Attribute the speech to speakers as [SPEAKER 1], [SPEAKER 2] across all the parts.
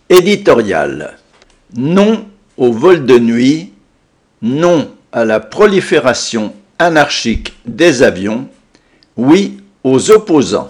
[SPEAKER 1] Éditorial. Non au vol de nuit, non à la prolifération anarchique des avions, oui aux opposants.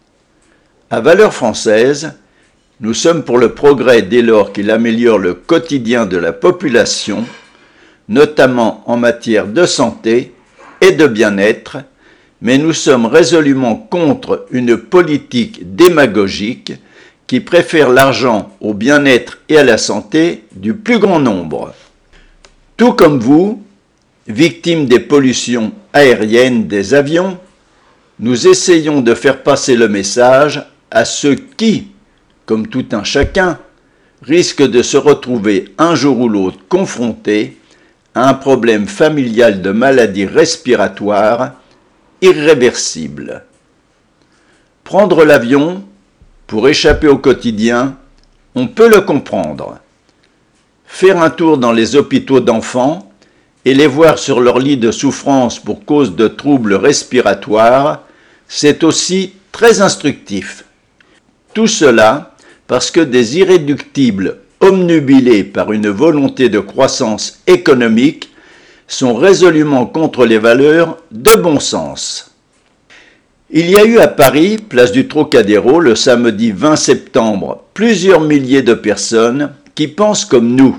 [SPEAKER 1] À valeur française, nous sommes pour le progrès dès lors qu'il améliore le quotidien de la population, notamment en matière de santé et de bien-être, mais nous sommes résolument contre une politique démagogique qui préfère l'argent au bien-être et à la santé du plus grand nombre. Tout comme vous, victimes des pollutions aériennes des avions, nous essayons de faire passer le message à ceux qui, comme tout un chacun, risquent de se retrouver un jour ou l'autre confrontés à un problème familial de maladies respiratoires irréversibles. Prendre l'avion pour échapper au quotidien, on peut le comprendre. Faire un tour dans les hôpitaux d'enfants et les voir sur leur lit de souffrance pour cause de troubles respiratoires, c'est aussi très instructif. Tout cela parce que des irréductibles obnubilés par une volonté de croissance économique sont résolument contre les valeurs de bon sens. Il y a eu à Paris, place du Trocadéro, le samedi 20 septembre, plusieurs milliers de personnes qui pensent comme nous.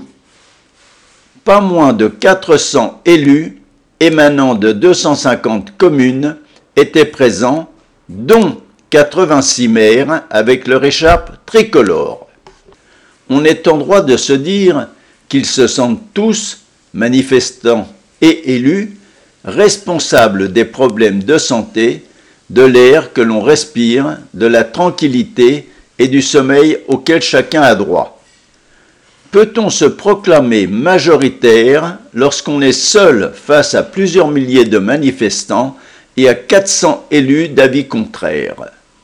[SPEAKER 1] Pas moins de 400 élus émanant de 250 communes étaient présents, dont 86 maires avec leur écharpe tricolore. On est en droit de se dire qu'ils se sentent tous, manifestants et élus, responsables des problèmes de santé, de l'air que l'on respire, de la tranquillité et du sommeil auquel chacun a droit. Peut-on se proclamer majoritaire lorsqu'on est seul face à plusieurs milliers de manifestants et à 400 élus d'avis contraires?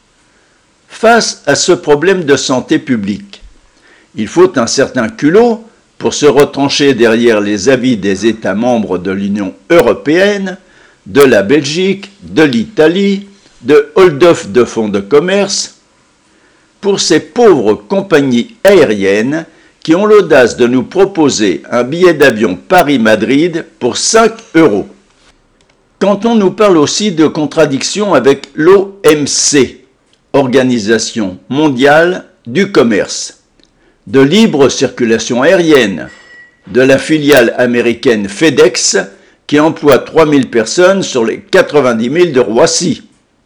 [SPEAKER 1] Face à ce problème de santé publique, il faut un certain culot pour se retrancher derrière les avis des États membres de l'Union européenne, de la Belgique, de l'Italie, de hold-off de fonds de commerce, pour ces pauvres compagnies aériennes qui ont l'audace de nous proposer un billet d'avion Paris-Madrid pour 5 €. Quand on nous parle aussi de contradiction avec l'OMC, Organisation mondiale du commerce, de libre circulation aérienne, de la filiale américaine FedEx qui emploie 3000 personnes sur les 90 000 de Roissy.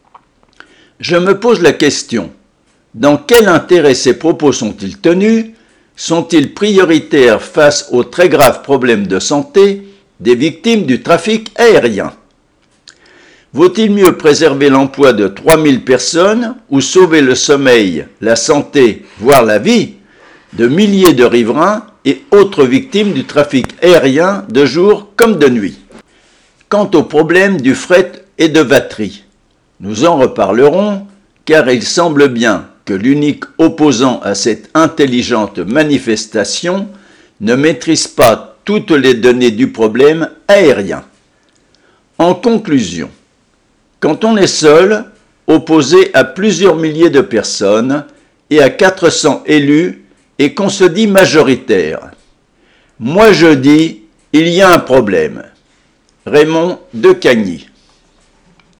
[SPEAKER 1] Je me pose la question, dans quel intérêt ces propos sont-ils tenus? Sont-ils prioritaires face aux très graves problèmes de santé des victimes du trafic aérien? Vaut-il mieux préserver l'emploi de 3000 personnes ou sauver le sommeil, la santé, voire la vie de milliers de riverains et autres victimes du trafic aérien de jour comme de nuit? Quant au problème du fret et de Vatry, nous en reparlerons car il semble bien que l'unique opposant à cette intelligente manifestation ne maîtrise pas toutes les données du problème aérien. En conclusion, quand on est seul, opposé à plusieurs milliers de personnes et à 400 élus et qu'on se dit majoritaire, moi je dis, il y a un problème. Raymond de Cagny.